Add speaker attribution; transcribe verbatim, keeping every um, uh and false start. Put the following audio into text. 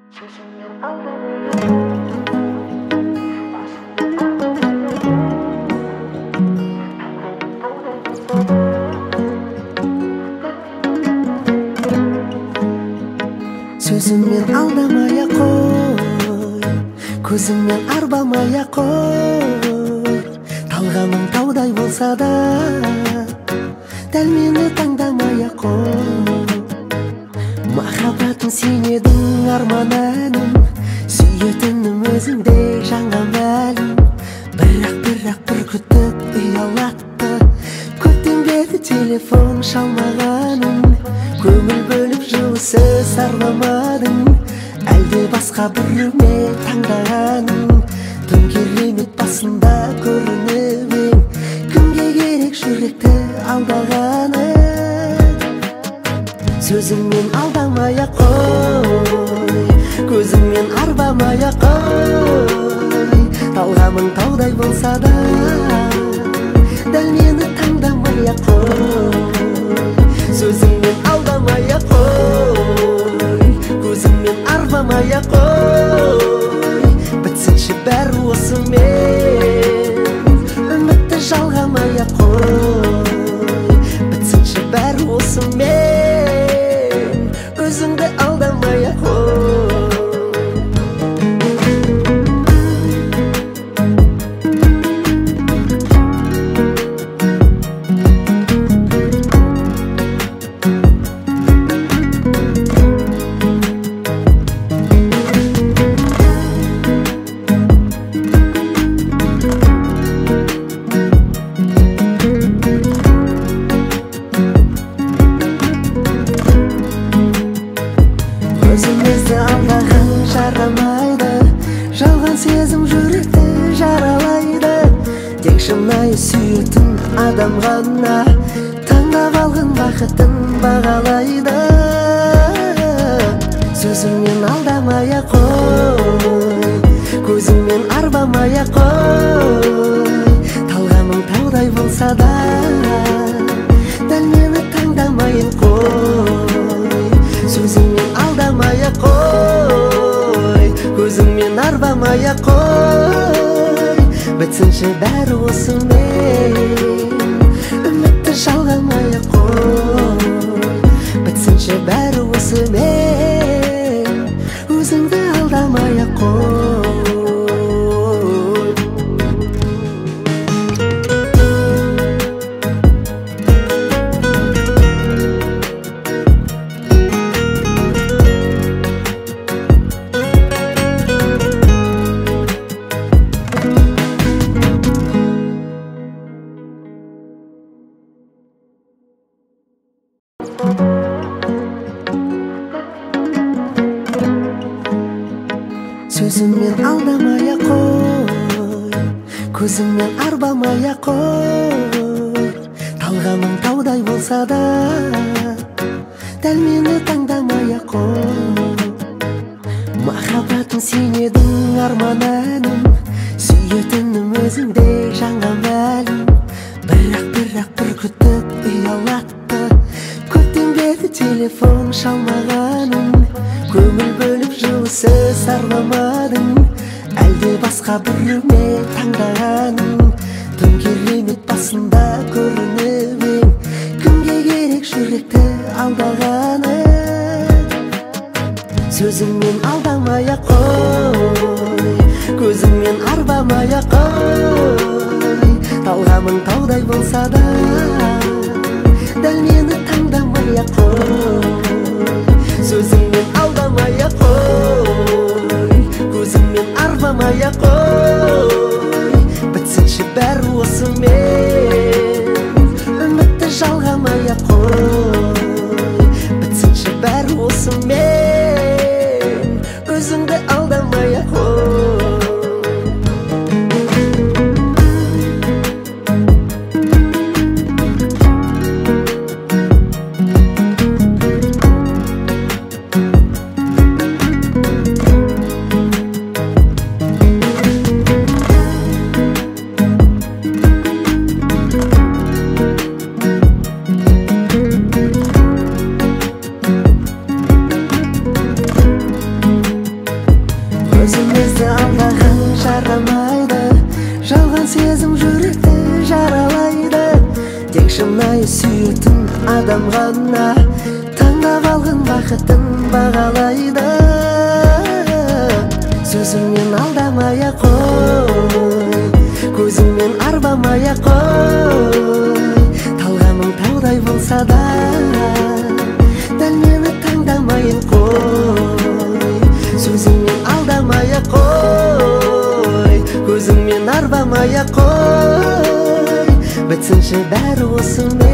Speaker 1: Сөзіммен алдамай қой, көзіммен арбамай қой. Талғамың таудай болса да, дәл мені таңдамай қой. Махаббатым сен едің, арман әнім, сүйетінім өзіңдей жаңа мәлім. Бірақ бірақ бір күтіп ұялатты, көптен бері телефон шалмағаным. Көңіл бөліп жылы сөз арламадың, әлде басқа біреумен таңдағаның. Төңкерілмек басында көрініп ең, кімге керек жүректі алдағаны. Сөзіңмен алдамай қой, көзіңмен арбамай қой. Талғамың таудай болса да, дәл мені таңдамай қой. Сөзіңмен алдамай қой, көзіңмен арбамай қой. Бітсінші бәрі осымен, үмітті жалғамай қой. Бітсінші бәрі осымен, өзіңді алдамай қой. Өзімізді алдаған жарамайды, жалған сезім жүректі жаралайды. Тек шынайы сүйетін адам ғана таңдап алған бақытын бағалайды. Сөзіңмен алдамай қой, көзіңмен арбамай қой. Талғамың таудай болса да, дәл мені таңдамай қой. Сөзіңмен алдамай қой, көзіңмен арбамай қой. Бітсінші бәрі осымен, үмітті жалғамай қой. Бітсінші бәрі осымен, өзіңді алдамай қой. Сөзіңмен алдамай қой, көзіңмен арбамай қой. Талғамың таудай болса да, дәл мені таңдамай қой. Махаббатым сен едің, арман әнім, сүйетінім өзіңдей жаңа мәлім. Бірақ бірақ бір күтіп ұялатты, көптен бері телефон шалмағаным. Көңіл бөліп жылы сөз арламадың, әлде басқа біреумен таңдағаның. Төңкерілмек басында көрініп ең, кімге керек жүректі алдағаны. Сөзіңмен алдамай қой, көзіңмен арбамай қой. Талғамың таудай болса да, дәл мені таңдамай қой. Сөзіңмен алдамай қой, көзіңмен арбамай қой. Бітсінші бәрі осымен, үмітті жалғамай қой. Бітсінші бәрі осымен, өзіңді алдамай қой. өзіңді алдаған жарамайды, жалған сезім жүректі жаралайды. Тек шынайы сүйетін адам ғана таңдап алған бақытын бағалайды. Сөзіңмен алдамай-ақ қой, көзіңмен арбамай-ақ қой. Талғамың таудай болса да дәл мені таңдамай-ақ қой. Сөзіңмен алдамай-ақ қой, көзіңмен арбамай-ақ қой. Бітсінші бәрі осымен.